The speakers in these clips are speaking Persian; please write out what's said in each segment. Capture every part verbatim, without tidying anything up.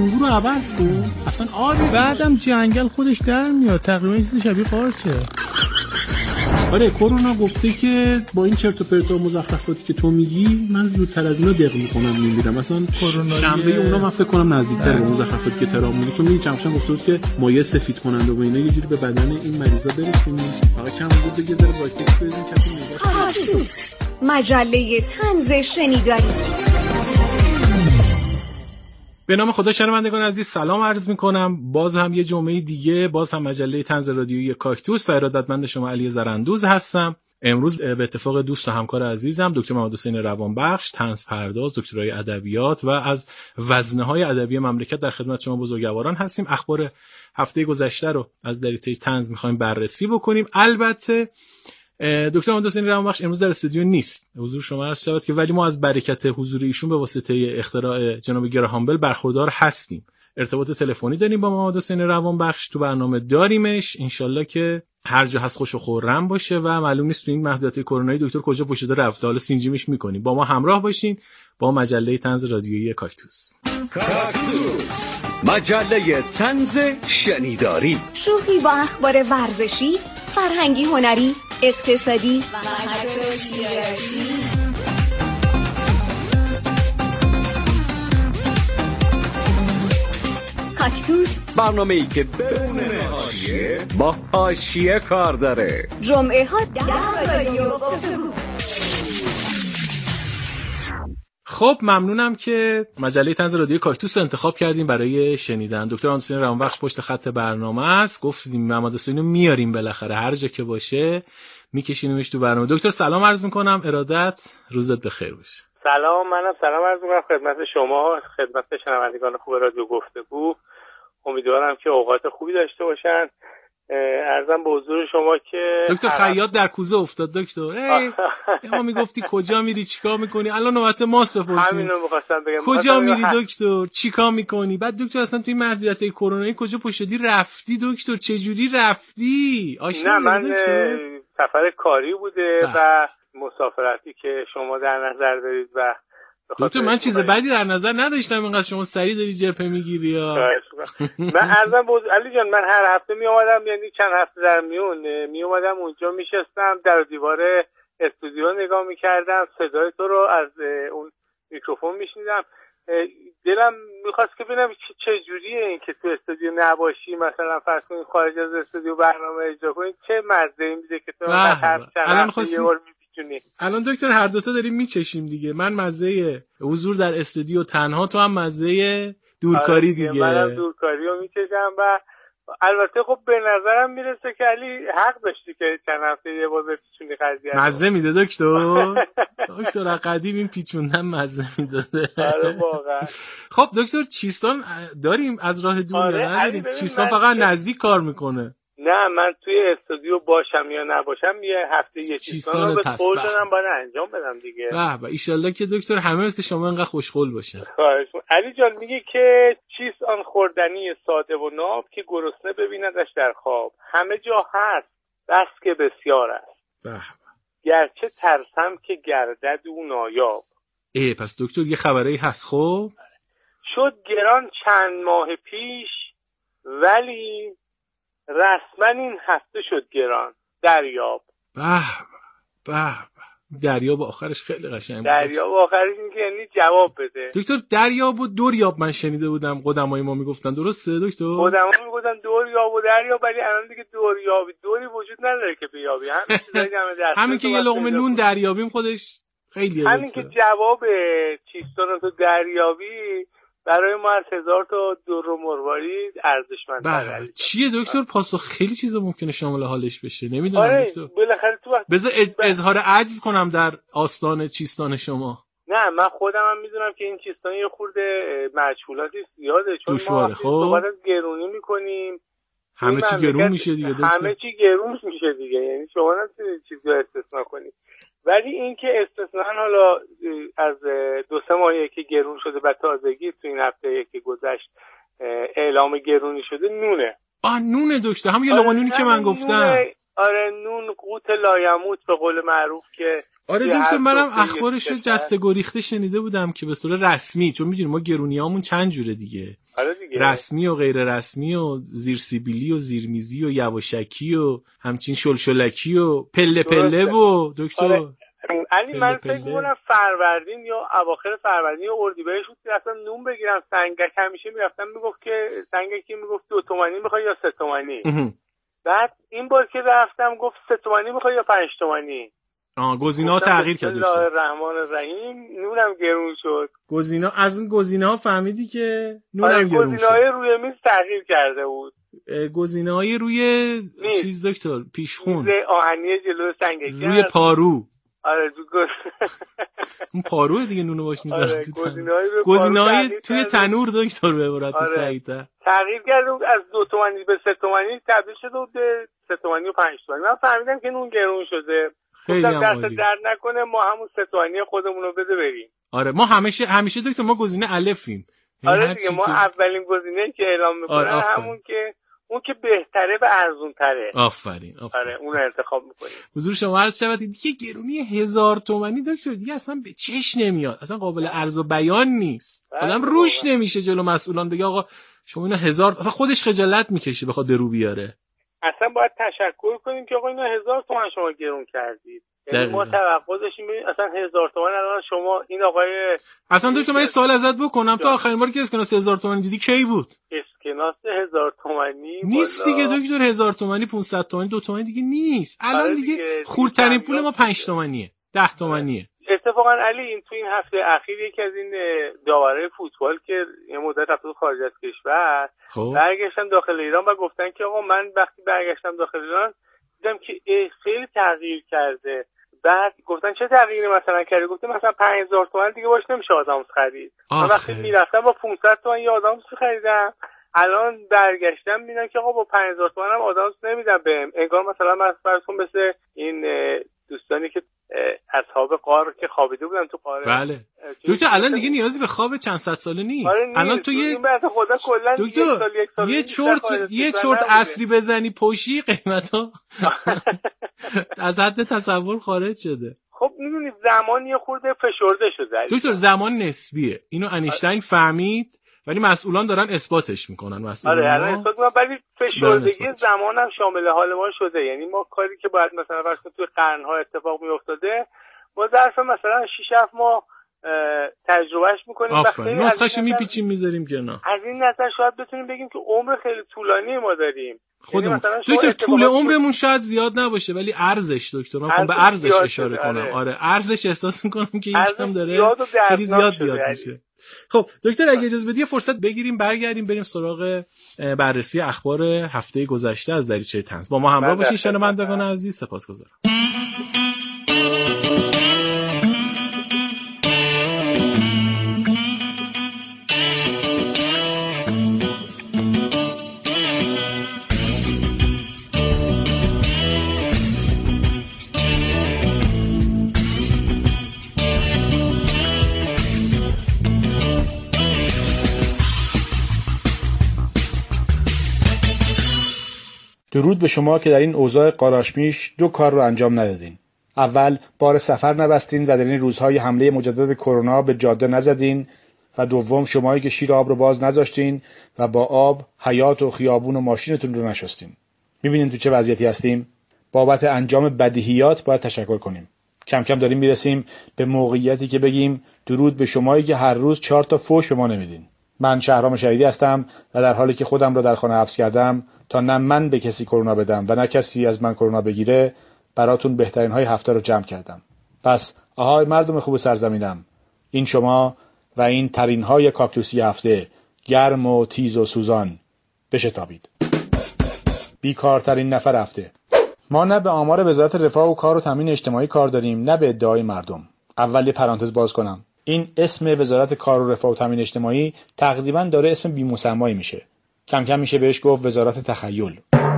انگور رو عوض کن اصلا. آره بعدم جنگل خودش در میاد، تقریبا چیز شبیه قارچه. آره کرونا گفته که با این چرت و پرت و مزخرفاتی که تو میگی من زودتر از اینا دق میکنم میمیرم. مثلا شنبه اونا من فکر کنم نزدیکتر به مزخرفاتی که ترام میگه، چون میگه چمشن گفته بود که مایع سفید کننده و اینا یه جوری به بدن این مریضا برسونیم فقط کم بود دیگه ذره واکت بزنیم کسی نگاش. مجله طنز شنیداری. به نام خدا شنوندگان عزیز سلام عرض میکنم. باز هم یه جمعه دیگه، باز هم مجله طنز رادیویی کاکتوس و ارادتمند شما علی زرندوز هستم. امروز به اتفاق دوست و همکار عزیزم دکتر محمد حسین روانبخش، طنز پرداز، دکترای ادبیات و از وزنه‌های ادبی مملکت در خدمت شما بزرگواران هستیم. اخبار هفته گذشته رو از دریچه طنز می‌خوایم بررسی بکنیم. البته دکتر محمد حسین روانبخش امروز در استودیو نیست، حضور شما عرض شود که ولی ما از برکت حضور ایشون به واسطه اختراع جناب گراهام بل برخوردار هستیم. ارتباط تلفنی داریم با محمد حسین روانبخش، تو برنامه داریمش. انشالله که هر جا هست خوش و خرم باشه و معلوم نیست تو این محدودیت کرونایی دکتر کجا پشت رفته، حالا سینجیمش میکنیم. با ما همراه باشین با مجله طنز رادیویی کاکتوس. کاکتوس مجله طنز شنیداری، شوخی با اخبار ورزشی، فرهنگی، هنری، اقتصادی و حتی سیاسی. کاکتوس، برنامه‌ای که بدون حاشیه با حاشیه کار داره. جمعه ها در رادیو گفتگو. خب ممنونم که مجله طنز رادیویی کاکتوس رو انتخاب کردیم برای شنیدن. دکتر محمد حسین روانبخش پشت خط برنامه است. گفتیم محمد حسین رو میاریم بالاخره، هر جا که باشه میکشینیمش تو برنامه. دکتر سلام عرض میکنم، ارادت، روزت بخیر باشه. سلام، منم سلام عرض میکنم خدمت شما، خدمت شنوندگان خوب رادیو گفتگو. امیدوارم که اوقات خوبی داشته باشن. عرضم به حضور شما که دکتر خیاط در کوزه افتاد. دکتر ای ما میگفتی کجا میری چیکار میکنی، الان نوبت ماست بپرسیم. همینو می‌خواستم بگم، کجا میری دکتر، چیکار میکنی؟ بعد دکتر اصلا توی محدودیت کرونایی کجا پشتی رفتی دکتر، چه جوری رفتی؟ نه من سفر کاری بوده اه. و مسافرتی که شما در نظر دارید و دکتر من چیز بدی در نظر نداشتم، اینقدر شما سریع داری جبهه میگیری یا من عرضم بود علی جان، من هر هفته می اومدم، یعنی چند هفته در میون می اومدم اونجا میشستم در دیوار استودیو نگاه میکردم، صدای تو رو از اون میکروفون میشنیدم. دلم میخواست که ببینم چه جوریه این که تو استودیو نباشی، مثلا فرض کنید خارج از استودیو برنامه اجرا کنی، چه مزه‌ای میده که تو هر چند هفته یه بار میبینی. الان دکتر هر دوتا داریم میچشیم دیگه، من مزه حضور در استودیو تنها، تو هم مزه دورکاری دیگه. منم دورکاری رو میچشم و البته خب به نظرم میرسه که علی حق داشتی که چند هفته یه بار بپیچونی قضیه. مزه میده دکتر. دکتر قدیم این پیچوندن مزه میداده. آره واقعا. خب دکتر چیستان داریم از راه دور آره یا نداریم؟ چیستان فقط نزدیک کار میکنه. نه من توی استودیو باشم یا نباشم یه هفته یه چیستان رو به قول دادم باید انجام بدم دیگه. به به ایشالله که دکتر همه مثل شما اینقدر خوشقول باشن. علی جان میگه که چیست آن خوردنی ساده و ناب که گرسنه ببیندش در خواب، همه جا هست بس که بسیار است. به گرچه ترسم که گردد او نایاب. ای پس دکتر یه خبری هست. خب شد گران چند ماه پیش ولی رسما این هفته شد گران، دریاب. به به دریاب آخرش خیلی قشنگ. دریاب آخرش میگه یعنی جواب بده. دکتر دریاب و دوریاب من شنیده بودم قدمای ما میگفتن، درسته دکتر؟ قدما میگفتن دوریاب و دریاب، ولی الان دیگه دوریابی دوری وجود نداره که بیابی. همین چیزایی که همه دست همین که یه لقمه نون دریابیم خودش خیلیه. همین که جواب چیستان رو تو دریابی برای ما از هزار تا دور و مروارید ارزشمندتره. چیه دکتر؟ پاسخ خیلی چیزا ممکنه شامل حالش بشه، نمیدونم. آره دکتر بالاخره تو وقت بذار از... اظهار عجز کنم در آستان چیستان شما. نه من خودم هم میدونم که این چیستان یه خورده مجهولاتی زیاده، چون دوشواره. ما خب صحبت از گرونی میکنیم، همه چی گرون میشه دیگه دکتر. همه چی گرون میشه دیگه، یعنی شما نمیتونید چیزی رو استثنا کنید. ولی این که استثنا حالا از دو سه ماهیه که گرون شده و تازگی تو این هفته که گذشت اعلام گرونی شده، نونه. آه نونه دکتر، هم یه لقمه نونی که من گفتم. آره نون قوت لایموت به قول معروف که آره دکتر، منم اخبارش رو جسته گریخته شنیده بودم که به صورت رسمی، چون میدونیم ما گرونیامون چند جوره دیگه. آره دیگه، رسمی و غیر رسمی و زیر سیبیلی و زیرمیزی و یواشکی و همچین شلشلکی و پله پله و دکتر آره. علی من فکر می‌کنم فروردین یا اواخر فروردین یا اردیبهشت بود که اصلا نون بگیرم سنگک همیشه میرفتم میگفت که سنگکی میگفت دو تومانی میخوای یا سه تومانی. بعد این بار که رفتم گفت سه تومانی میخوای یا پنج تومانی. آه گزینه‌ها تغییر کرد. بسم الله الرحمن الرحیم نونم گرون شد. گزینه‌ها از این گزینه‌ها فهمیدی که نونم آره گرون شد. گزینه‌های روی میز تغییر کرده بود. گزینه‌های روی نیست. چیز دکتر پیشخون. میز آهنی جلو سنگکی. روی پارو. آره تو گز... اون پاروه دیگه نونو باش می‌ذارن. آره گزینه‌های گزینه‌های توی تنور دکتر به عبارت آره. سعیده. تغییر کرده بود از دو تومانی به سه تومانی تبدیل شده بود به سه تومانی و پنج تومانی. من فهمیدم که نون گرون شده. خیلی هم عالی. درد نکنه ما همون سه تومانی خودمون رو بده بریم. آره ما همیشه همیشه دکتر ما گزینه الفیم. آره دیگه ما که... اولین گزینه‌ای که اعلام می‌کنن آره همون که اون که بهتره و ارزون‌تره. آفرین آفرین. آره اون رو انتخاب می‌کنیم. حضور شما عرض شود دیگه گرونی هزار تومانی دکتر دیگه اصلا به چش نمیاد. اصلا قابل عرض و بیان نیست. آدم روش نمیشه جلو مسئولان بگه آقا شما اینا هزار، اصلا خودش خجالت میکشه بخواد درو بیاره. اصلا باید تشکر کنیم که آقا اینا هزار تومان شما گرون کردید. یعنی ما توقع داشتیم اصلا هزار تومان الان شما این آقای اصلا دکتر من این سوال ازت بکنم تو آخرین باری که اسکناس هزار تومانی دیدی کی بود؟ اسکناس هزار تومانی نیست دیگه دکتر. هزار تومانی پانصد تومانی دو تومانی دیگه نیست. الان دیگه, دیگه خردترین پول ما پنج تومانیه ده تومانیه. اتفاقا علی این تو این هفته اخیر یکی از این داورای فوتبال که یه مدت رفته خارج از کشور خب. برگشتن داخل ایران و گفتن که آقا من وقتی برگشتم داخل ایران دیدم که خیلی تغییر کرده. بعد گفتن چه تغییری مثلا کرده؟ گفتم مثلا پنج هزار تومان دیگه باش نمیشه آدامس خرید. من وقتی میرفتم با پانصد تومان یه آدامس خریدم، الان برگشتم میبینم که آقا با پنج هزار تومان هم آدامس نمیدم بهم. انگار مثلا من فرض کن مثل این دوستانی که اصحاب غار که خوابیده بودن تو غار. بله دکتر الان دیگه نیازی به خواب چند صد ساله نیست. آره نیست. الان تو یه خدا کلا دکتر یه چرت یه چرت عصری بزنی پوشی قیمتا از حد تصور خارج شده. خب میدونید زمان یه خورده فشرده شده دکتر. زمان نسبیه. اینو انیشتین فهمید ولی مسئولان دارن اثباتش میکنن. مسئولان آره الان اثبات میکنن ولی فشردگی زمان هم شامل حال ما شده. یعنی ما کاری که باید مثلا فرض کنید توی قرن‌ها اتفاق میافتاده ما ظرف مثلا شش هفت ماه تجربهش میکنیم و خیلی نسخه‌ش میپیچیم میذاریم کنار. از این نظر شاید بتونیم بگیم که عمر خیلی طولانی ما داریم. خودمون دکتر طول عمرمون شاید زیاد نباشه ولی ارزش دکتر من خب به ارزش اشاره کنم. آره ارزش احساس میکنم که این کم داره خیلی زیاد زیاد میشه. خب دکتر اگه اجازه بدی فرصت بگیریم برگردیم بریم سراغ بررسی اخبار هفته گذشته از دریچه طنز. با ما همراه باشین شنوندگان عزیز. سپاسگزارم. درود به شما که در این اوضاع قاراشمیش دو کار رو انجام ندادین. اول بار سفر نبستین و در این روزهای حمله مجدد کرونا به جاده نزدین و دوم شمایی که شیر آب رو باز نذاشتین و با آب حیاط و خیابون و ماشینتون رو نشستین. میبینین تو چه وضعیتی هستیم؟ بابت انجام بدیهیات باید تشکر کنیم. کم کم داریم میرسیم به موقعیتی که بگیم درود به شمایی که هر روز چهار تا فوش به ما نمیدین. من شهرام شهیدی هستم و در حالی که خودم رو در خانه حبس کردم تا نه من به کسی کرونا بدم و نه کسی از من کرونا بگیره براتون بهترین های هفته رو جمع کردم. پس آهای مردم خوب سرزمینم، این شما و این ترین های کاکتوسی هفته، گرم و تیز و سوزان، بشتابید. بیکارترین نفر هفته. ما نه به آمار وزارت رفاه و کار و تامین اجتماعی کار داریم نه به ادعای مردم. اول یه پرانتز باز کنم. این اسم وزارت کار و رفاه و تامین اجتماعی تقریبا داره اسم بی‌مسمایی میشه. کم کم میشه بهش گفت وزارت تخیل.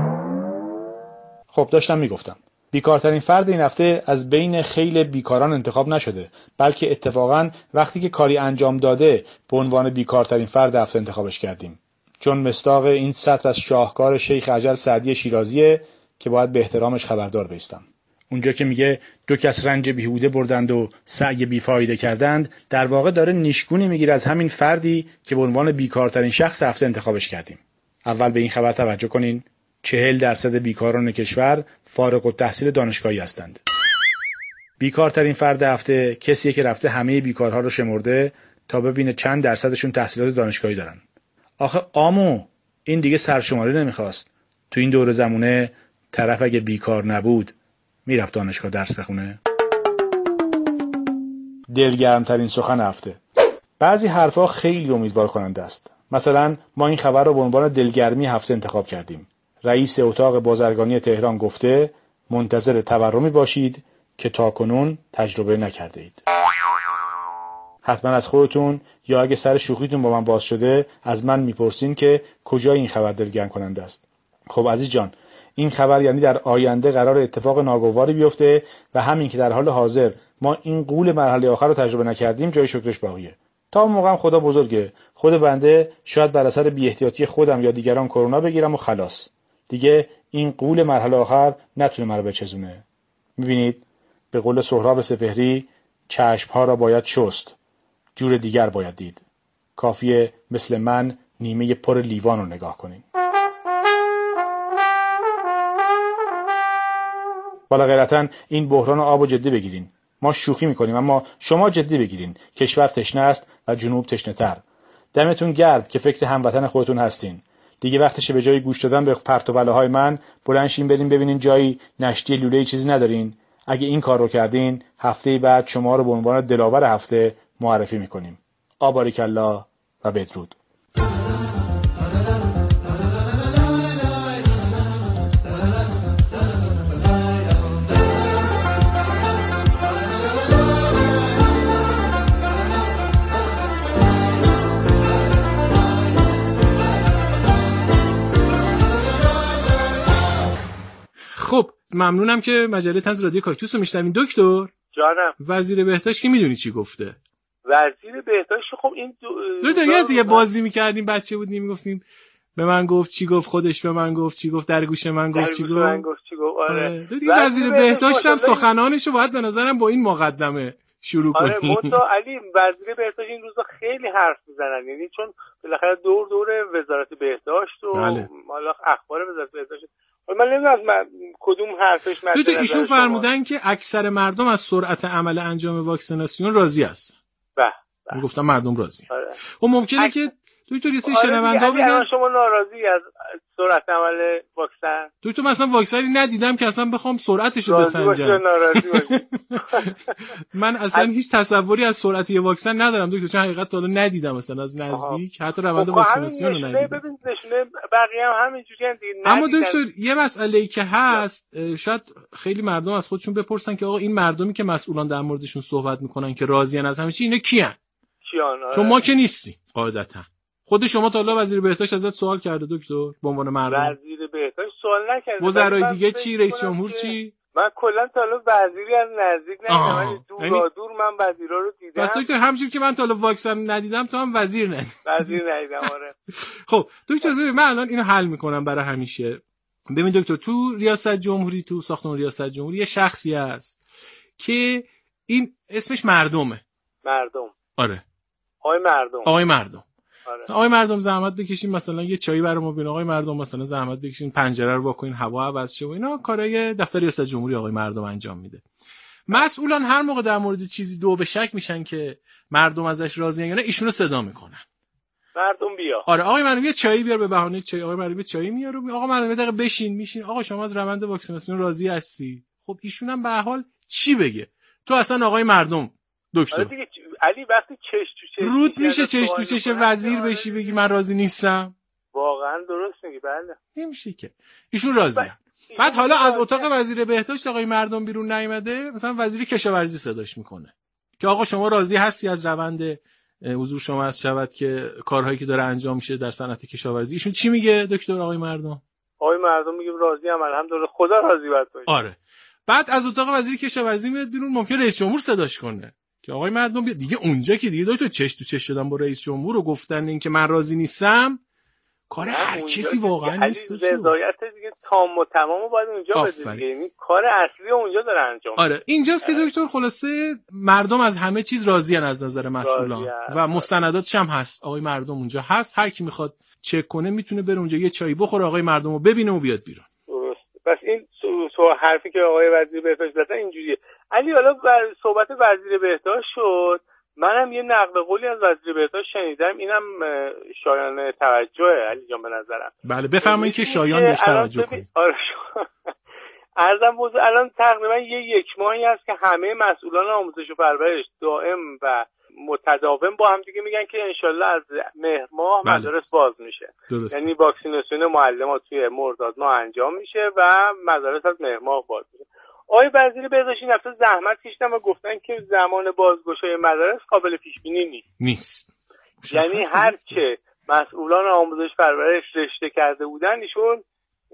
خب داشتم میگفتم بیکارترین فرد این هفته از بین خیل بیکاران انتخاب نشده، بلکه اتفاقا وقتی که کاری انجام داده به عنوان بیکارترین فرد هفته انتخابش کردیم، چون مصداق این سطر از شاهکار شیخ اجل سعدی شیرازیه که باید به احترامش خبردار بایستم. اونجا که میگه دو کس رنج بیهوده بردند و سعی بیفایده کردند، در واقع داره نیشگونی میگیره از همین فردی که به عنوان بیکارترین شخص هفته انتخابش کردیم. اول به این خبر توجه کنین، چهل درصد بیکاران کشور فارغ التحصیل دانشگاهی هستند. بیکارترین فرد هفته کسیه که رفته همه بیکارها رو شمرده تا ببینه چند درصدشون تحصیلات دانشگاهی دارن. آخه آمو این دیگه سرشماری نمیخواست. تو این دور زمونه طرف اگه بیکار نبود میرفت دانشگاه درس بخونه. دلگرمترین سخن هفته. بعضی حرفا خیلی امیدوار کننده است. مثلا ما این خبر رو به عنوان دلگرمی هفته انتخاب کردیم. رئیس اتاق بازرگانی تهران گفته منتظر تورمی باشید که تاکنون تجربه نکرده اید. حتما از خودتون یا اگه سر شوخیتون با من باز شده از من میپرسین که کجای این خبر دلگرم کننده است. خب عزیز جان، این خبر یعنی در آینده قرار اتفاق ناگواری بیفته و همین که در حال حاضر ما این غول مرحله آخر رو تجربه نکردیم جای شکرش باقیه. تا اون موقع خدا بزرگه، خود بنده شاید بر اثر بی احتیاطی خودم یا دیگران کرونا بگیرم و خلاص. دیگه این غول مرحله آخر نتونه مرا بچزونه. میبینید به قول سهراب سپهری چشمها را باید شست، جور دیگر باید دید. کافیه مثل من نیمه پر لیوان رو نگاه کنین. بالا غیرتاً این بحران آب و جدی بگیرین. ما شوخی میکنیم اما شما جدی بگیرین. کشور تشنه است و جنوب تشنه تر. دمتون گرم که فکر هموطن خودتون هستین. دیگه وقتشه به جای گوش دادن به پرت و بلاهای من بلند شین بریم ببینین جایی نشتی لوله چیزی ندارین. اگه این کار رو کردین هفته بعد شما رو به عنوان دلاور هفته معرفی میکنیم. آباریکالله و بدرود. خب ممنونم که مجله طنز رادیو کاکتوس رو میشنوین. دکتر جانم، وزیر بهداشت که میدونی چی گفته؟ وزیر بهداشت خب این دو دو تا دیگه بازی میکردیم بچه بودیم میگفتیم به من گفت چی گفت، خودش به من گفت چی گفت، در گوش من گفت چی گفت. من گفت چی گفت. آره دو دیگه وزیر بهداشت هم سخنانشو باید به نظرم با این مقدمه شروع کنیم. آره منتها علی وزیر بهداشت این روزا خیلی حرف میزنن، یعنی چون بالاخره دور دور وزارت بهداشت و بله. مالا اخبار وزارت بهداشت من نمیدونم من کدوم حرفش مثلا. دو تا ایشون فرمودن که اکثر مردم از سرعت عمل انجام واکسیناسیون راضی هستن. بله میگفتم مردم راضی. آره. خب ممکنه اک... که دکتر یه سری آره شنوندا بگن شما ناراضی از سرعت عمل واکسن؟ دکتر مثلا واکسنی ندیدم که اصلا بخوام سرعتشو بسنجم. من اصلا هیچ تصوری از سرعت یه واکسن ندارم دکتر، چون حقیقت تا حالا ندیدم مثلا از نزدیک. حتی روند واکسیناسیون رو ندیدم. ببین نشونه بقیه هم همینجوریه دیگه. اما دکتر یه مسئله‌ای که هست شاید خیلی مردم از خودشون بپرسن که آقا این مردمی که مسئولان در موردشون صحبت میکنن که راضیان از همه چی، اینا کیان؟ کیان؟ چون ما که نیستیم قاعدتا. خود شما تا حالا وزیر بهداشت ازت سوال کرده دکتر به عنوان مردم؟ وزیر بهداشت سوال نکرده. وزرای دیگه چی؟ رئیس جمهور چی؟ من کلا تا حالا وزیری از نزدیک ندیدم، من دور یعنی... دور من وزیرا رو دیدم. پس دکتر همونجوری که من تا حالا واکسن ندیدم تو هم وزیر ندیدم. وزیر ندیدم آره. خب دکتر ببین من الان اینو حل میکنم برای همیشه. ببین دکتر تو ریاست جمهوری، تو ساختمان ریاست جمهوری یه شخصی هست که این اسمش مردمه. مردم. آره. آقای مردم. آقای مردم. آره. مثلا آقای مردم زحمت بکشین مثلا یه چایی برام ببین، آقای مردم مثلا زحمت بکشین پنجره رو واکنین هوا عوض شه و اینا کارای دفتر ریاست جمهوری آقای مردم انجام میده. مسئولان هر موقع در مورد چیزی دو به شک میشن که مردم ازش راضیان یا نه ایشونو صدا میکنن. مردم بیا. آره آقای مردم یه چایی بیار به بهانه چای. آقای مردم یه چایی میاره. آقا مردم یه دقیقه بشین میشین. آقا شما از روند واکسیناسیون راضی هستی؟ خب ایشون هم به هر حال چی بگه؟ تو اصلا آقای مردم دکتر آره دیگه علی وقتی چش تو چش رود میشه چش تو چش وزیر بشی بگی من راضی نیستم؟ واقعا درست میگی. بله نمیشه که ایشون راضیه. بعد حالا از اتاق وزیر بهداشت آقای مردم بیرون نیومده، مثلا وزیر کشاورزی صداش میکنه که آقا شما راضی هستی از روند حضور شما از شود که کارهایی که داره انجام میشه در صنعت کشاورزی؟ ایشون چی میگه دکتر آقای مردم؟ آقای مردم میگه راضی ام الحمدلله خدا راضی باشه. آره بعد از اتاق وزیر کشاورزی میاد بیرون، ممکن رئیس جمهور صداش کنه که آقای مردم بیا. دیگه اونجا که دیگه دکتر چش تو چش شدن با رئیس جمهور و گفتن این که من راضی نیستم کار هر کسی واقعا نیست. رضایت دیگه تام و تمامو باید اونجا بده دیگه، یعنی کار اصلی اونجا داره انجام. آره اینجاست که دکتر خلاصه مردم از همه چیز راضیان از نظر مسئولان و مستنداتش هم هست. آقای مردم اونجا هست، هر کی میخواد چک کنه میتونه بره اونجا یه چای بخوره، آقای مردمو ببینه و بیاد بیرون. درست. بس این تو حرفی که آقای وزیر بهداشت زدن اینجوریه. علی حالا صحبت وزیر بهداشت شد، منم یه نقل قولی از وزیر بهداشت شنیدم، اینم شایان توجهه علی جان به نظرم. بله بفرمایید که شایان بهش توجه کنید. آره عرضم بزرگ الان تقریبا یه یک ماهی هست که همه مسئولان آموزش و پرورش دائم و متداوم با هم دیگه میگن که انشالله از مهر ماه بله. مدارس باز میشه. درست. یعنی واکسیناسیون معلمات توی مرداد ماه انجام میشه و مدارس از مهر ماه باز میشه. آقای وزیر بهداشت این هفته زحمت کشیدن و گفتن که زمان بازگشایی مدارس قابل پیش بینی نیست. نیست. یعنی هر چه مسئولان آموزش پرورش رشته کرده بودن ایشون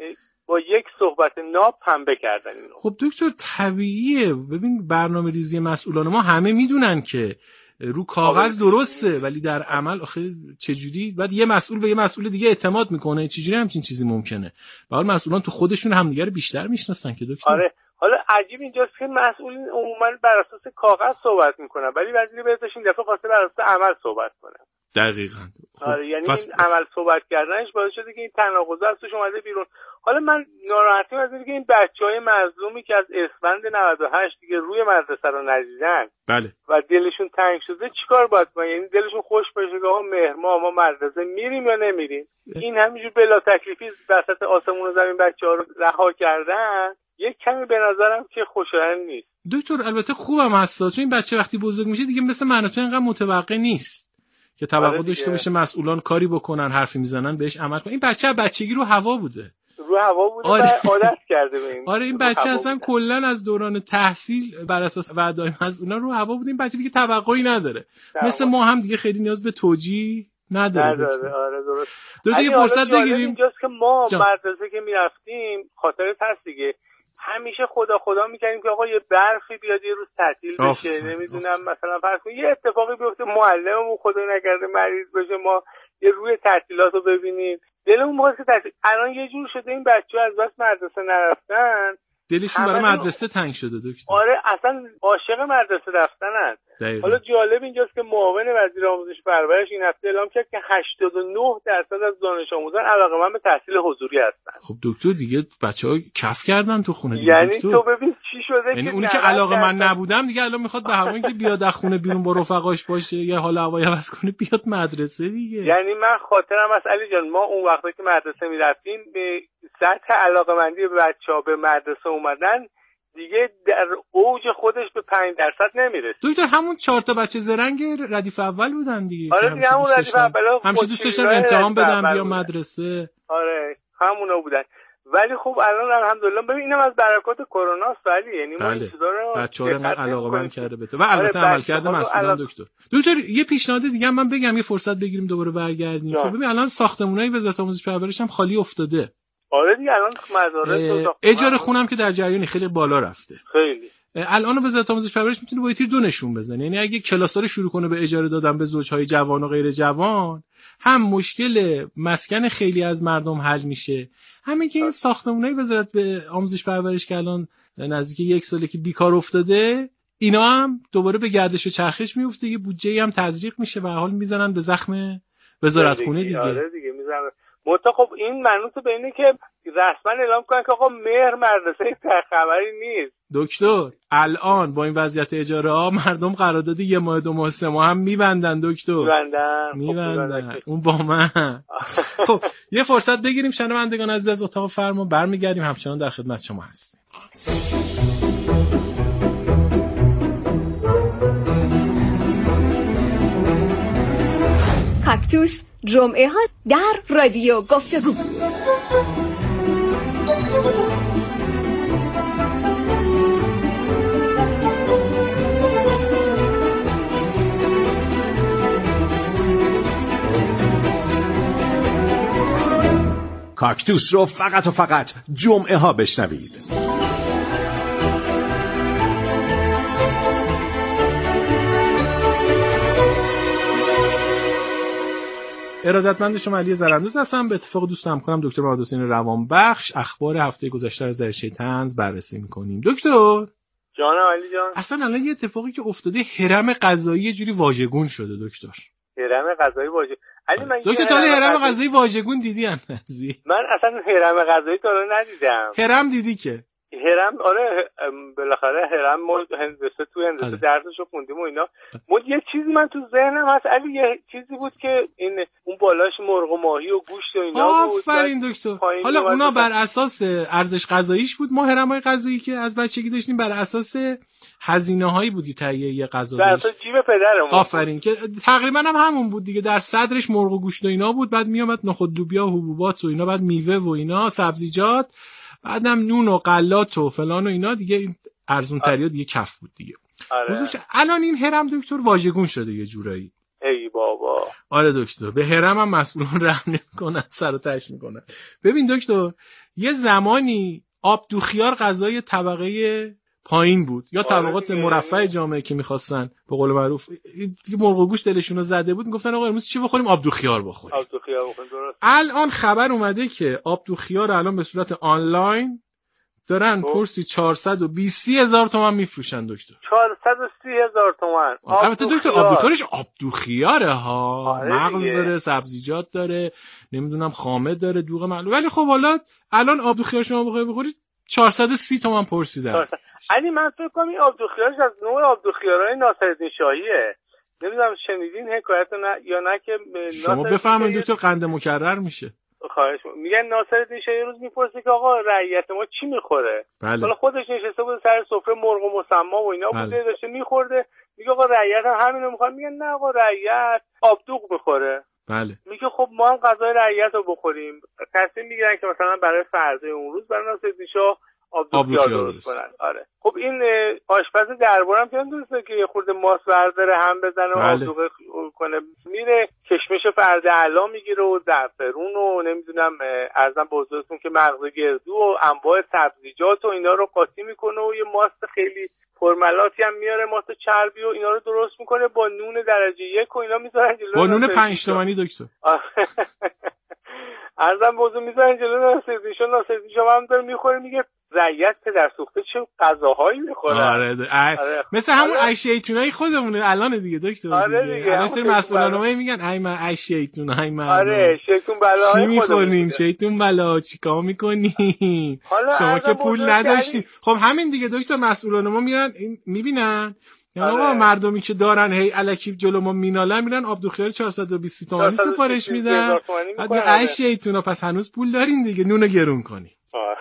با یک صحبت ناب پنبه کردن اینو. خب دکتر طبیعیه، ببین برنامه ریزی مسئولان ما همه میدونن که رو کاغذ درسته ولی در عمل آخه چجوری بعد یه مسئول به یه مسئول دیگه اعتماد میکنه، چجوری همچین چیزی ممکنه؟ به حال مسئولان تو خودشون همدیگه رو بیشتر میشناسن که دکتر. آره حالا عجیب اینجاست که مسئولین عموما بر اساس کاغذ صحبت میکنن ولی وزیر بهداشت این دفعه خواسته بر اساس عمل صحبت کنه. دقیقاً. خب آره یعنی پس... این عمل صحبت کردنش باعث شده که این تناقض از توش اومده بیرون. حالا من ناراحتیم از اینکه این بچهای مظلومی که از اسفند نود و هشت دیگه روی مدرسه رو ندیدن بله و دلشون تنگ شده چیکار باید کنن؟ یعنی دلشون خوش بشه که آقا مهر ماه ما مدرسه میریم یا نمیریم؟ این همینجور بلا تکلیفی وسط آسمون و زمین بچه‌ها رو رها کردن یک کمی به نظرم که خوشایند نیست. دکتر البته خوبم هست چون این بچه وقتی بزرگ میشه دیگه مثل من و تو اینقدر متوقع نیست که توقع داشته باشه مسئولان کاری بکنن، حرفی میزنن بهش عمل کنن. این بچه بچگی رو هوا بوده. رو هوا بوده آره. و عادت کرده به این. آره این بچه اصلا کلا از دوران تحصیل بر اساس وعده‌های مسئولان رو هوا بوده. این بچه دیگه توقعی نداره. داره. مثل ما هم دیگه خیلی نیاز به توجیه نداره. نداره. آره درست. دو دیگه فرصت بگیریم. اینجاست که ما مدرسه که میرفتیم خاطرت هست دیگه همیشه خدا خدا میکنیم که آقا یه برفی بیاد یه روز تعطیل بشه، نمیدونم مثلا فرض کن یه اتفاقی بیفته معلممون خدای نکرده مریض بشه ما یه روی تعطیلاتو ببینیم دلمون میخواد که تعطیل. الان یه جور شده این بچه‌ها از بس مدرسه نرفتن دلشون برای مدرسه تنگ شده دکتر. آره اصلا عاشق مدرسه رفتنن. حالا جالب اینجاست که معاون وزیر آموزش پرورش این هفته اعلام کرد که هشتاد و نه درصد از دانش آموزان علاقه‌مند به تحصیل حضوری هستن. خب دکتر دیگه بچه‌ها کف کردن تو خونه دیگه. یعنی دکتر. تو ببین چی شده یعنی اونی که علاقه‌مند نبودم دیگه الان میخواد به هوایی که بیاد از خونه بیرون با رفقاش باشه یه حال هوایی عوض کنه بیاد مدرسه دیگه. یعنی من خاطرم از علی جان ما اون وقتی که مدرسه میرفتیم به سطح علاقه‌مندی بچه‌ها به مدرسه اومدن دیگه در اوج خودش به پنج درصد نمیرسه. دکتر همون چهار تا بچه زرنگ ردیف اول بودن دیگه. آره دیگه همون ردیف اول همیشه دوست داشتن امتحان بدن بیا مدرسه. آره همونا بودن. ولی خب الان الحمدلله ببین اینم از برکات کرونا است ولی یعنی ما این چیزا رو بچه‌ها رو علاقه‌مند کرده بده و البته عمل کرده مسئولان دکتر. دکتر یه پیشنهاد دیگه من بگم یه فرصت بگیریم دوباره برگردیم. خب ببین الان ساختمونای وزارت آموزش و پرورش هم خالی افتاده. آره دیگه الان مدارس اجاره خونم که در جریان خیلی بالا رفته. خیلی الان وزارت آموزش و پرورش میتونه با تیر دو نشون بزنه. یعنی اگه کلاس‌ها رو شروع کنه به اجاره دادن به زوجهای جوان و غیر جوان هم مشکل مسکن خیلی از مردم حل میشه، همین که این ساختمان‌های وزارت به آموزش و پرورش که الان نزدیک یک ساله که بیکار افتاده اینا هم دوباره به گردش و چرخش میفته، یه بودجه هم تزریق میشه و حال میزنن به زخم وزارت خونه دیگه. آره دیگه میزنن. مت خب این منوط به اینه که رسما اعلام کنن که آقا مهر مدرسه خبری نیست. دکتر الان با این وضعیت اجاره ها مردم قرارداد یه ماه دو ماه سه ماه هم میبندن دکتر. میبندن. میبندن. خب اون با من. خب یه فرصت بگیریم شنوندگان عزیز از اتاق فرمان برمیگردیم همچنان در خدمت شما هستیم. کاکتوس جمعه ها در رادیو گفتگو. کاکتوس رو فقط و فقط جمعه ها بشنوید. ارادتمند شما علی زرندوز هستم. به اتفاق دوست همکارم دکتر محمد حسین روانبخش اخبار هفته گذشته رو از رشته طنز بررسی می‌کنیم. دکتر جانم علی جان. اصلا الان یه اتفاقی که افتاده، هرم غذایی یه جوری واژگون شده دکتر. هرم غذایی واژه علی من دکتر تا هرم غذایی واژگون دیدی اندازی؟ من اصلا هرم غذایی تا الان ندیدم. هرم دیدی که هرم آره بالاخره هرم ما هندسه تو هندسه آره. درسشو خوندیم و اینا. مود یه چیزی من تو ذهنم هست علی، یه چیزی بود که این اون بالاش مرغ و ماهی و گوشت و اینا بود. آفرین دکتر. حالا اونا بر اساس ارزش غذاییش بود. ما هرمای غذایی که از بچگی داشتیم بر اساس هزینه‌هایی بود که تهیه یه غذا داشت. در اساس جیب پدرمون. آفرین که تقریبا هم همون بود دیگه. در صدرش مرغ و گوشت و اینا بود، بعد میومد نخود لوبیا و حبوبات و اینا، بعد میوه و اینا، سبزیجات، بعدم نون و غلات و فلان و اینا دیگه. این ارزون تریا دیگه کف بود دیگه. آره. الان این هرم دکتر واژگون شده یه جورایی. ای بابا. آره دکتر، به هرم هم مسئولان رحم نمی‌کنن، سر و تهش میکنن. ببین دکتر، یه زمانی آب دوخیار غذای طبقه پایین بود یا طبقات مرفه جامعه که می‌خواستن به قول معروف دیگه مرغ و گوشت دلشون زده بود، میگفتن آقا امروز چی بخوریم؟ آب دوخیار بخوریم. آب دوخیار بخوریم. درست. الان خبر اومده که آب دوخیار الان به صورت آنلاین دارن پرسی چهارصد و بیست هزار تومان میفروشن دکتر. چهارصد و سی هزار تومان. البته دکتر آب دوخیارش آب دوخیاره ها. آره مغز دیگه. داره، سبزیجات داره، نمیدونم خامه داره، دوغ معلوم. ولی خب حالا الان آب دوخیار شما بخوای بخورید چهارصد و سی تومان پرسیدن. علی من فکر کنم این آب دوخیارش از نوع آب دوخیارای ناصرالدین شاهیه. نمیدونم شنیدین حکایتو نه یا نه که شما بفهمید دکتر قند مکرر میشه. خواهش میگن ناصرالدین شاهی روز میپرسه که آقا رعیت ما چی میخوره؟ بله. حالا خودش نشسته بود سر سفره مرغ و مسما و اینا بله. بوده داشته میخورده، میگه آقا رعیت هم همینو میخواد. میگن نه آقا رعیت آبدوغ میخوره. بله. میگه خب ما هم غذای رعیت رو بخوریم. تصمیم میگیرن که مثلا برای فرض اون روز برای ناصرالدین شاه آبدوغیار درست کنن. آره خب این آشپز دربارم که درسته که یه خورده ماست برداره هم بزنه و آبدوغ کنه، میره کشمش فرد علا میگیره و زعفرون و نمیدونم ارزم به حضورتون که مغز گردو و انواع سبزیجات و اینا رو قاطی میکنه و یه ماست خیلی پرملاتی هم میاره، ماست چربی و اینا رو درست میکنه با نون درجه یک و اینا میذارن جلوی با نون پنج تومانی دکتر. ارزم به حضور میذارن جلوی ناصرالدین شاه. ناصرالدین شاه هم داره میخوره، میگه رعیت پدر سوخته چه غذاهایی میخوره. آره, آره. مثل همون آره. ایشیتونای خودمونه الان دیگه دکتر. آره دیگه الان سری مسئولانه میگن ای من ایشیتون ای من. آره شیطون بلا چی میخورین؟ شیطون بلا چیکار میکنین؟ شما که پول نداشتین. خب همین دیگه دکتر، مسئولان ما میرن میبینن یا آقا مردمی که دارن هی الکی جلو ما مینالن، میرن آب دوخیار چهارصد و بیست تومانی سفارش میدن. بعد ایشیتونا پس هنوز پول دارین دیگه، نونو گرون کنی.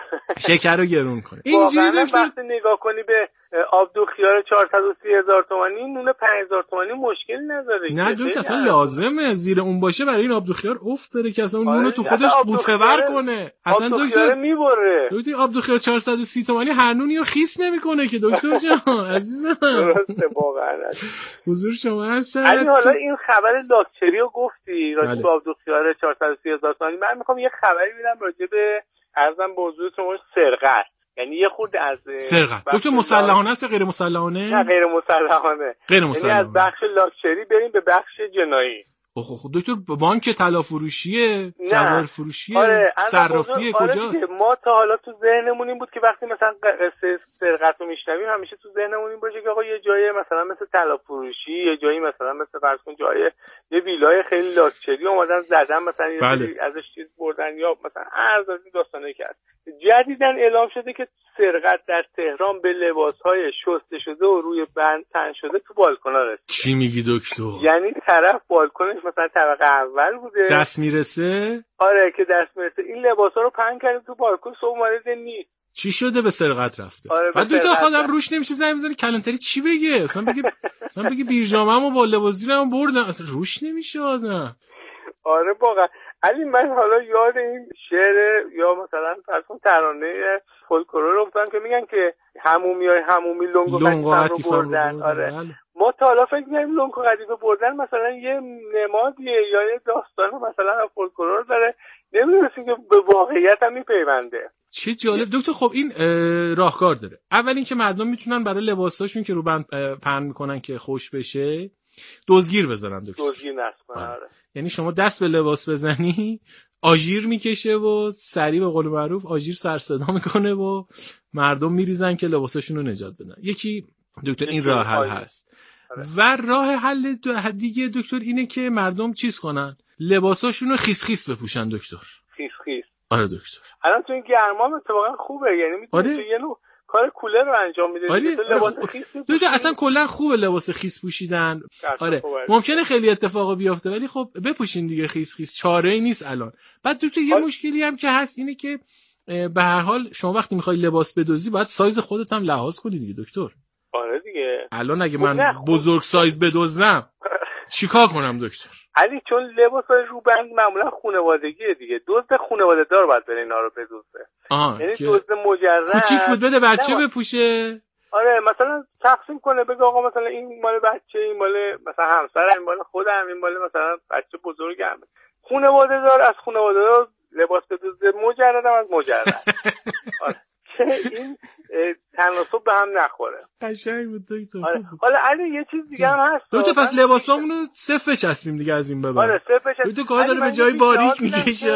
شکر رو گرون کنه. اینجوری دکتر وقتی نگاه کنی به آب دوخیار چهارصد و سی هزار تومانی، نون پنج هزار تومانی مشکلی نداره. نه دکتر اصلا لازمه زیر اون باشه برای این آب دوخیار افت داره که اصلا اون نونو تو خودش قوطه‌ور کنه. اصلا دکتر میبره. دکتر آب دوخیار چهارصد و سی تومانی هر نونی رو خیس نمیکنه که دکتر جان عزیزم. درسته واقعا. حضور شما هست. علی حالا این خبر لاکچری رو گفتی راجع به آب دوخیار چهارصد و سی هزار تومانی، من میخوام یه خبری بدم راجع به ارزم به حضورتون سرقت. یعنی یه خورده از سرقت دکتر مسلحانه است یا غیر مسلحانه؟ نه غیر مسلحانه. غیر مسلحانه. یعنی از بخش لاکچری بریم به بخش جنایی. خب دکتر بانک طلا فروشیه، جواهر فروشیه، آره. صرافیه، آره کجاست؟ ما تا حالا تو ذهنمون این بود که وقتی مثلا قصه سرقت رو میشنویم همیشه تو ذهنمون این باشه که آقا یه جایی مثلا مثل طلا فروشی، یه جایی مثلا مثل فرض کن جای یه ویلای خیلی لاکچری اومدن زدن مثلا یه بله. ازش چیز بردن یا مثلا ارز از این داستانه کرد. جدیداً اعلام شده که سرقت در تهران به لباس‌های شسته شده و روی بند تن شده تو بالکونا رسیده. چی میگی دکتر؟ یعنی طرف بالکنش مثلا طبقه اول بوده، دست میرسه؟ آره که دست میرسه، این لباسا رو پهن کرده تو بالکن، صبح اومده نیست. چی شده؟ به سرقت رفته. آره بعد دو تا خودم روش نمیشه زنگ بزنی کلانتری چی بگه؟ مثلا بگه مثلا بگه بیرجامه‌مو با لباسیرمو بردن، اصلا روش نمیشه آدم. آره واقعا. علی من حالا یاد این شعر یا مثلا فرض کن ترانه فولکلور رو افتادم که میگن که همومیای همومی لنگ و قطیفه رو بردن. آره بله. ما تا حالا فکر می‌کنیم لنگ و قطیفه بردن مثلا یه نمادیه یا یه داستان مثلا فولکلور داره، نمی‌دونستیم که به واقعیت هم میپیونده. چه جالب دکتر. خب این راهکار داره. اول اینکه مردم میتونن برای لباساشون که رو بند پهن میکنن که خوش بشه دزگیر بذارن دکتر. دزگیر نصب کنن. آره. یعنی شما دست به لباس بزنی آژیر میکشه و سریع به قول معروف آژیر سر صدا میکنه و مردم میریزن که لباساشون رو نجات بدن. یکی دکتر این راه حل هست. آره. و راه حل دیگه دکتر اینه که مردم چیز کنن، لباساشون رو خیس خیس بپوشن دکتر. خیس خیس. آره دکتر. الان تو این گرما اتفاقا خوبه، یعنی میتونی آره. تو یه نوع کار کولر رو انجام میده. آره. تو لباس خیس دکتر اصلا کلا خوبه لباس خیس پوشیدن. آره ممکنه خیلی اتفاقا بیفته ولی خب بپوشین دیگه خیس خیس، چاره‌ای نیست الان. بعد دکتر یه آره. مشکلی هم که هست اینه که به هر حال شما وقتی میخوای لباس بدزدی باید سایز خودت هم لحاظ کنی دیگه دکتر. آره دیگه. الان اگه من بزرگ سایز بدزدم چیکار کنم دکتر؟ علی چون لباسای روبند معمولا خانوادگیه دیگه، دزد خانواده دار باید بره اینا رو بدزده. یعنی دزد مجرد کوچیک بود بده بچه بپوشه. آره مثلا تقسیم کنه بگه آقا مثلا این مال بچه، این مال مثلا همسر، این مال خودم، این مال مثلا بچه بزرگم. خانواده دار از خانواده دار لباس بدزده، مجرد هم از مجرد. آره که این تناسب به هم نخوره. قشنگ بود دکتر. آره. حالا علی یه چیز دیگه هم هست دکتر، پس لباسامونو صفر بچسبیم دیگه از این به بعد. آره صفر بچسبیم. دکتر کار داره به جای باریک میکشه.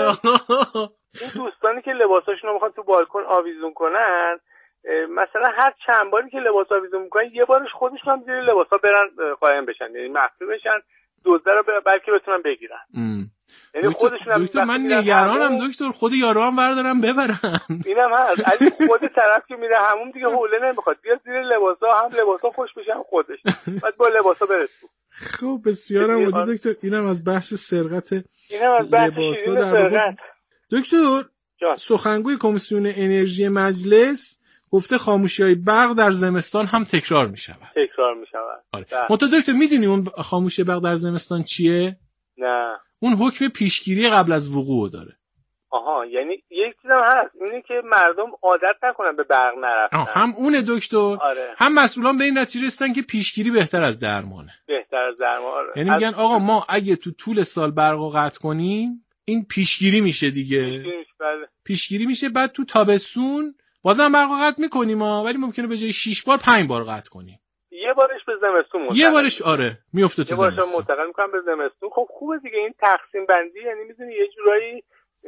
این دوستانی که لباساشون رو میخوان تو بالکن آویزون کنن، مثلا هر چند باری که لباس آویزون میکنن یه بارش خودشون هم زیر لباسا برن قایم بشن، یعنی مخفی بشن، دزده رو بلکه بتونن بگیرن. یعنی خودشون هم دکتر من نگرانم دکتر، خود یارو هم بردارم ببرن. اینم هست علی، خود طرف که میره همون دیگه حوله نمیخواد بیاد زیر لباسا، هم لباسا خوش بشه هم خودش، بعد با لباسا بره تو. خب بسیارم عالی دکتر، اینم از بحث سرقت اینم از بحث شیرین سرقت. دکتر سخنگوی کمیسیون انرژی مجلس گفته خاموشی‌های برق در زمستان هم تکرار می‌شود. تکرار می‌شود. آره. منتها دکتر میدونی اون خاموشی برق در زمستان چیه؟ نه. اون حکم پیشگیری قبل از وقوع داره. آها، یعنی یک چیزم هست اینه که مردم عادت نکنن به برق نرفتن. هم اونه دکتر. آره. هم مسئولان به این نتیجه رسیدن که پیشگیری بهتر از درمانه. بهتر از درمان. یعنی میگن از... آقا ما اگه تو طول سال برقو قطع کنیم این پیشگیری میشه دیگه. پیشگیری, بله. پیشگیری میشه، بعد تو تابستون بازم برقو قطع میکنیم ها، ولی ممکنه به جای شش بار پنج بار قطع کنیم. یه بارش به زمستون منتقل. یه بارش آره میفته تو زمستون. یه بارش منتقل میکنم به زمستون. خب خوبه دیگه این تقسیم بندی، یعنی میدونی یه جورایی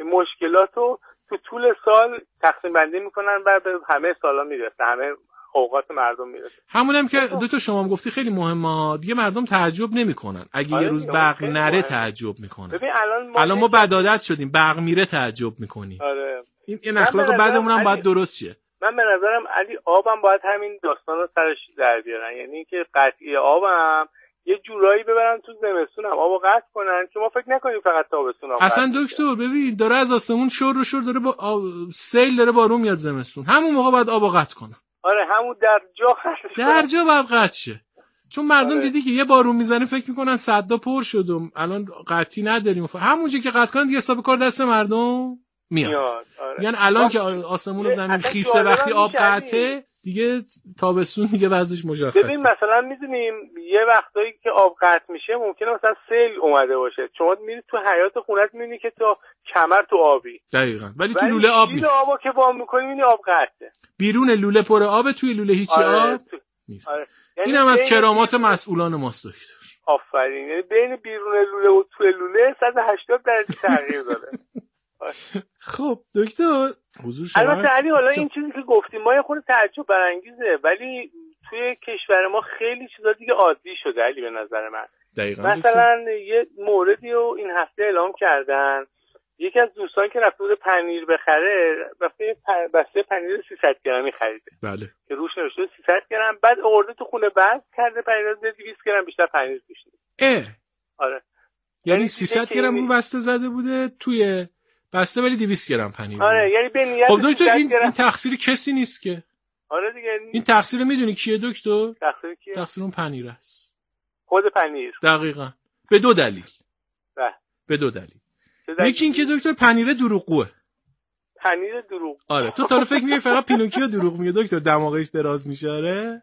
مشکلاتو تو طول سال تقسیم بندی میکنن و به همه سالا میرسه، همه اوقات مردم میرسه. همونم که دو تا شما هم گفتی خیلی مهمه دیگه، مردم تعجب نمیکنن اگه آره یه روز برق نره تعجب میکنن. ببین الان ما الان ما بد عادت شدیم برق میره تعجب میکنیم. آره این این اخلاق بعدمون هم باید درست شه. من به نظرم علی آبم باید همین داستان رو سرش در بیارن، یعنی که قطعی آبم یه جورایی ببرن تو زمستون هم آبو قطع کنن که ما فکر نکنیم فقط تابستون آب. اصلا دکتر ببین داره از آسمون شور و شور داره با آب... سیل داره بارون میاد زمستون، همون موقع باید آبو قطع کنن. آره همون در جا قطع در جا باید قطع شه، چون مردم آره. دیدی که یه بارون میزنه فکر میکنن صدا پر شد و الان قطعی نداریم، همونجا که قطع کنن دیگه حساب کار دست مردم میاد. میاد. آره. یعنی الان که آسمون و زمین خیسه وقتی آب قطعه دیگه تابستون دیگه وضعش مشخصه. ببین مثلا میدونیم یه وقتایی که آب قطع میشه ممکنه مثلا سیل اومده باشه، شما میری تو حیاط خونت میبینی که تو کمر تو آبی. دقیقاً. ولی تو لوله آب نیست. آبو که وام میکنی میبینی آب قطعه. بیرون لوله پر آبه، توی لوله هیچی آره. آب تو... نیست. آره. یعنی اینم از کرامات بیرون... مسئولان ماست دکتر. آفرین. یعنی بین بیرون لوله و توی لوله صد و هشتاد درجه تغییر داره. خب دکتر حضور شما البته علی حالا این چیزی که گفتیم ما یه خورده تعجب برانگیزه، ولی توی کشور ما خیلی چیزا دیگه عادی شده علی به نظر من. دقیقاً. مثلا یه موردی رو این هفته اعلام کردن، یکی از دوستان که رفته بود پنیر بخره رفته بسته پنیر سیصد گرمی خریده. بله. که روش نوشته سیصد گرم، بعد آورده تو خونه بس کرده پنیر رو دویست گرم بیشتر پنیر توش نیست. اه. آره. یعنی سیصد گرم رو بسته زده بوده توی بسته ولی دویست گرم پنیر. آره یعنی به نیت خب دکتر این, این تقصیر کسی نیست که. آره دیگه. این تقصیر میدونی کیه دکتر؟ تقصیر کیه؟ تقصیر اون پنیر است. خود پنیر. دقیقاً. به دو دلیل. به. به دو دلیل. یکی این که دکتر پنیر دروغگوه. پنیر دروغ. آره تو تا فکر می‌کنی فقط پینوکیو دروغ میگه دکتر، دماغش دراز میشه. آره.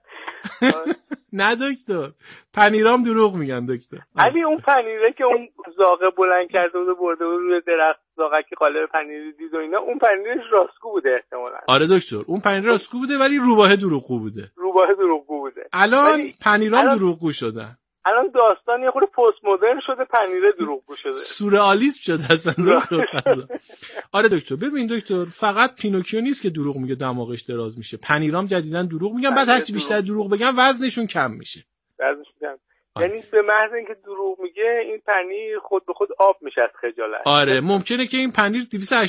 نه دکتر پنیرام دروغ میگن دکتر. علی اون پنیره که اون زاغه بلند کرده بود و برده بود روی درخت، زاغه که قالب پنیر دید و اینا، اون پنیرش راستگو بوده احتمالاً. آره دکتر اون پنیر راستگو بوده ولی روباه دروغگو بوده. روباه دروغگو بوده. الان پنیرام الان... دروغگو شدن. الان داستان یه خورده پست مدرن شده، پنیره دروغگو شده، سورئالیسم شده اصلا دکتر فضا. آره دکتر، ببین دکتر، فقط پینوکیو نیست که دروغ میگه دماغش دراز میشه، پنیرام جدیدن دروغ میگن، بعد هرچی بیشتر دروغ بگن وزنشون کم میشه. وزنشون کم. یعنی به محض اینکه دروغ میگه این پنیر خود به خود آب میشه از خجالت. آره ممکنه که این پنیر دویست و